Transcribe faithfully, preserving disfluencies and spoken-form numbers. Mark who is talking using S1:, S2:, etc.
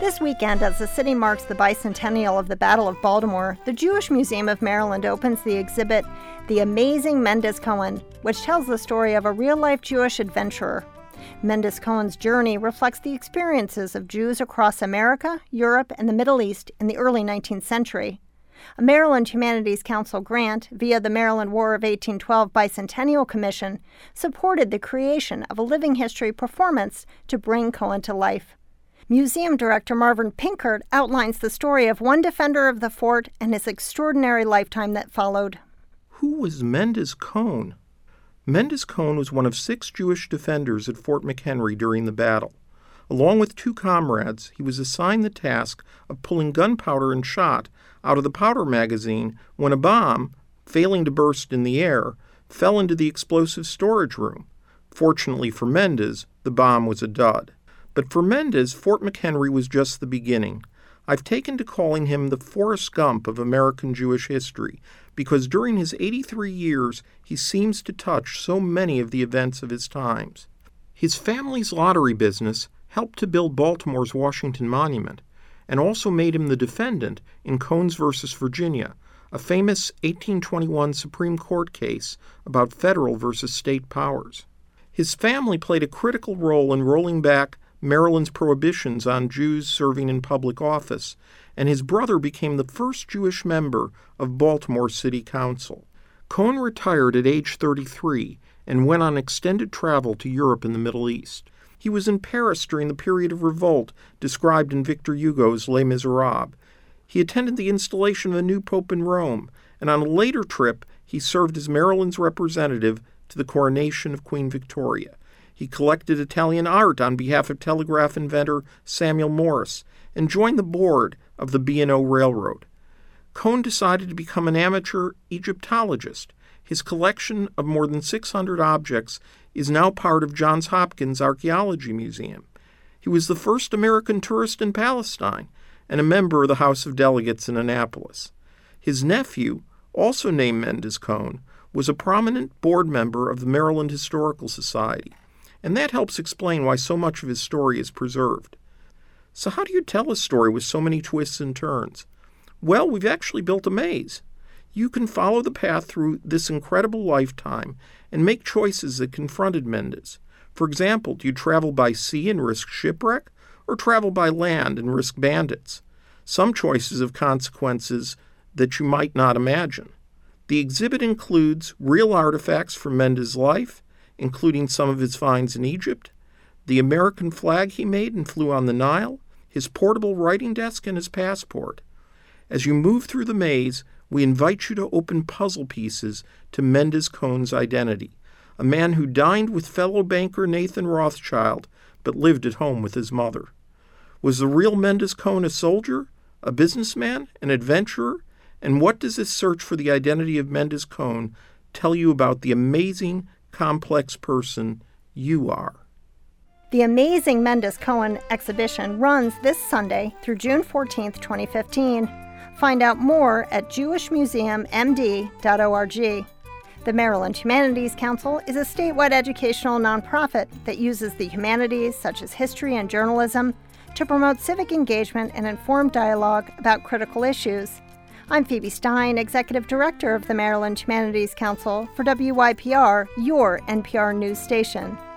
S1: This weekend, as the city marks the bicentennial of the Battle of Baltimore, the Jewish Museum of Maryland opens the exhibit The Amazing Mendes Cohen, which tells the story of a real-life Jewish adventurer. Mendes Cohen's journey reflects the experiences of Jews across America, Europe, and the Middle East in the early nineteenth century. A Maryland Humanities Council grant, via the Maryland War of eighteen twelve Bicentennial Commission, supported the creation of a living history performance to bring Cohen to life. Museum Director Marvin Pinkert outlines the story of one defender of the fort and his extraordinary lifetime that followed.
S2: Who was Mendes Cohen? Mendes Cohen was one of six Jewish defenders at Fort McHenry during the battle. Along with two comrades, he was assigned the task of pulling gunpowder and shot out of the powder magazine when a bomb, failing to burst in the air, fell into the explosive storage room. Fortunately for Mendes, the bomb was a dud. But for Mendes, Fort McHenry was just the beginning. I've taken to calling him the Forrest Gump of American Jewish history because during his eighty-three years, he seems to touch so many of the events of his times. His family's lottery business helped to build Baltimore's Washington Monument and also made him the defendant in Cohns versus Virginia, a famous eighteen twenty-one Supreme Court case about federal versus state powers. His family played a critical role in rolling back Maryland's prohibitions on Jews serving in public office, and his brother became the first Jewish member of Baltimore City Council. Cohen retired at age thirty-three and went on extended travel to Europe and the Middle East. He was in Paris during the period of revolt described in Victor Hugo's Les Miserables. He attended the installation of a new pope in Rome, and on a later trip, he served as Maryland's representative to the coronation of Queen Victoria. He collected Italian art on behalf of telegraph inventor Samuel Morse and joined the board of the B and O Railroad. Cohen decided to become an amateur Egyptologist. His collection of more than six hundred objects is now part of Johns Hopkins Archaeology Museum. He was the first American tourist in Palestine and a member of the House of Delegates in Annapolis. His nephew, also named Mendes Cohen, was a prominent board member of the Maryland Historical Society, and that helps explain why so much of his story is preserved. So how do you tell a story with so many twists and turns? Well, we've actually built a maze. You can follow the path through this incredible lifetime and make choices that confronted Mendes. For example, do you travel by sea and risk shipwreck, or travel by land and risk bandits? Some choices have consequences that you might not imagine. The exhibit includes real artifacts from Mendes' life, including some of his finds in Egypt, the American flag he made and flew on the Nile, his portable writing desk, and his passport. As you move through the maze, we invite you to open puzzle pieces to Mendes Cohen's identity, a man who dined with fellow banker Nathan Rothschild but lived at home with his mother. Was the real Mendes Cohen a soldier, a businessman, an adventurer? And what does this search for the identity of Mendes Cohen tell you about the amazing, complex person you are?
S1: The Amazing Mendes Cohen exhibition runs this Sunday through June fourteenth, twenty fifteen. Find out more at jewish museum m d dot org. The Maryland Humanities Council is a statewide educational nonprofit that uses the humanities, such as history and journalism, to promote civic engagement and informed dialogue about critical issues. I'm Phoebe Stein, Executive Director of the Maryland Humanities Council for W Y P R, your N P R news station.